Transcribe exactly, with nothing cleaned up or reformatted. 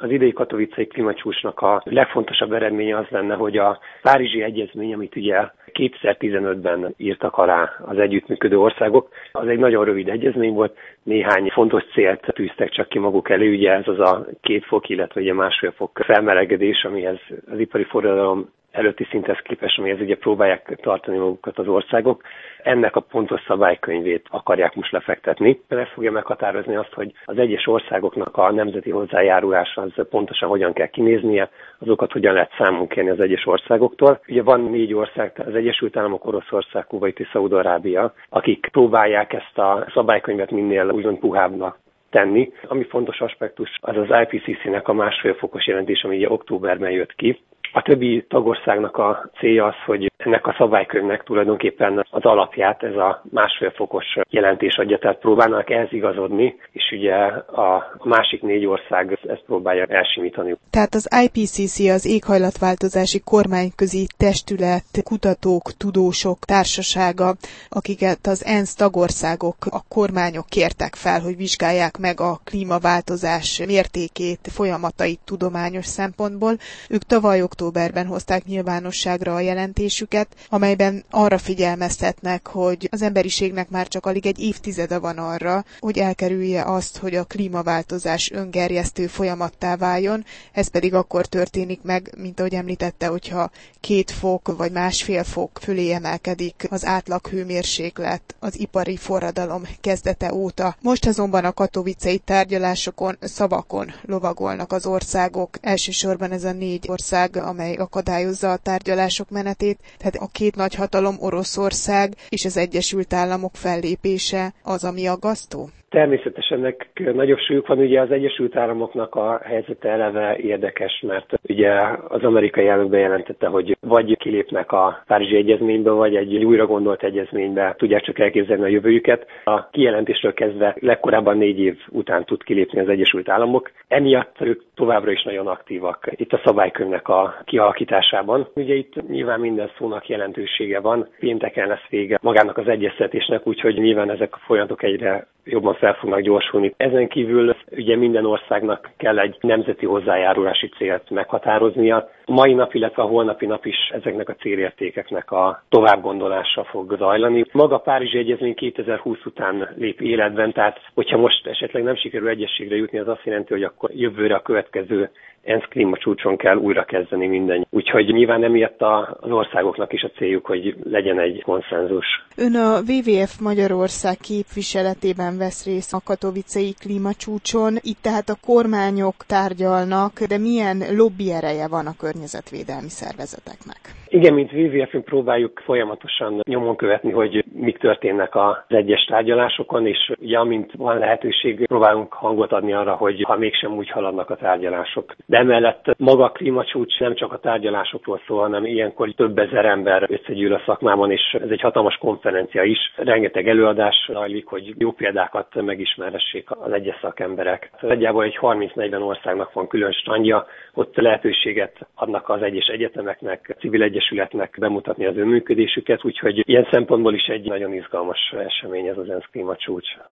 Az idei katowicei klímacsúcsnak a legfontosabb eredménye az lenne, hogy a Párizsi Egyezmény, amit ugye kétezer-tizenötben írtak alá az együttműködő országok, az egy nagyon rövid egyezmény volt, néhány fontos célt tűztek csak ki maguk elő, ugye ez az a két fok, illetve ugye másfél fok felmelegedés, amihez az ipari forradalom előtti szinthez képest, amihez ugye próbálják tartani magukat az országok. Ennek a pontos szabálykönyvét akarják most lefektetni. Ez fogja meghatározni azt, hogy az egyes országoknak a nemzeti hozzájárulása az pontosan hogyan kell kinéznie, azokat hogyan lehet számon kérni az egyes országoktól. Ugye van négy ország, az Egyesült Államok, Oroszország, Kuwait és Szaúd-Arábia, akik próbálják ezt a szabálykönyvet minél úgymond puhábbnak tenni. Ami fontos aspektus, az az I P C C-nek a másfél fokos jelentés, ami ugye októberben jött ki. A többi tagországnak a célja az, hogy ennek a szabálykönyvnek tulajdonképpen az alapját ez a másfél fokos jelentés adja, tehát próbálnak ehhez igazodni, és ugye a másik négy ország ezt próbálja elsimítani. Tehát az I P C C az éghajlatváltozási kormányközi testület, kutatók, tudósok társasága, akiket az ENSZ tagországok, a kormányok kértek fel, hogy vizsgálják meg a klímaváltozás mértékét, folyamatait tudományos szempontból. Ők tavaly októberben hozták nyilvánosságra a jelentésüket, amelyben arra figyelmeztetnek, hogy az emberiségnek már csak alig egy évtizede van arra, hogy elkerülje azt, hogy a klímaváltozás öngerjesztő folyamattá váljon. Ez pedig akkor történik meg, mint ahogy említette, hogyha két fok vagy másfél fok fölé emelkedik az átlag hőmérséklet az ipari forradalom kezdete óta. Most azonban a katowicei tárgyalásokon, szavakon lovagolnak az országok. Elsősorban ez a négy ország, amely akadályozza a tárgyalások menetét, tehát a két nagyhatalom, Oroszország és az Egyesült Államok fellépése az, ami aggasztó? Természetesen ennek nagyobb súlyuk van, ugye az Egyesült Államoknak a helyzete eleve érdekes, mert ugye az amerikai elnök bejelentette, hogy vagy kilépnek a Párizsi Egyezménybe, vagy egy újra gondolt egyezménybe tudják csak elképzelni a jövőjüket. A kijelentésről kezdve legkorábban négy év után tud kilépni az Egyesült Államok. Emiatt ők továbbra is nagyon aktívak itt a szabálykönyvnek a kialakításában. Ugye itt nyilván minden szónak jelentősége van. Pénteken lesz vége magának az egyeztetésnek, úgyhogy nyilván ezek a folyamatok egyre jobban fel fognak gyorsulni. Ezen kívül ugye minden országnak kell egy nemzeti hozzájárulási célt meghatároznia. A mai nap, illetve a holnapi nap is ezeknek a célértékeknek a továbbgondolása fog zajlani. Maga a Párizsi Egyezmény kétezer-húsz után lép életben, tehát hogyha most esetleg nem sikerül egyességre jutni, az azt jelenti, hogy akkor jövőre a következő ENSZ klímacsúcson kell újra kezdeni minden. Úgyhogy nyilván emiatt az országoknak is a céljuk, hogy legyen egy konszenzus. Ön a W W F Magyarország képviseletében vesz részt a katowicei klímacsúcson. Itt tehát a kormányok tárgyalnak, de milyen lobby ereje van a környezetvédelmi szervezeteknek? Igen, mint W W F-ünk próbáljuk folyamatosan nyomon követni, hogy mik történnek az egyes tárgyalásokon, és ugye amint van lehetőség, próbálunk hangot adni arra, hogy ha mégsem úgy haladnak a tárgyalások. De emellett maga a klímacsúcs nem csak a tárgyalásokról szól, hanem ilyenkor több ezer ember összegyűl a szakmában, és ez egy hatalmas konferencia is. Rengeteg előadás zajlik, hogy jó példákat megismerhessék az egyes szakemberek. Nagyjából egy harminc-negyven országnak van külön standja, ott lehetőséget adnak az egyes egyetemeknek, civil egyesületnek bemutatni az ő működésüket, úgyhogy ilyen szempontból is egy nagyon izgalmas esemény ez az ENSZ klímacsúcs.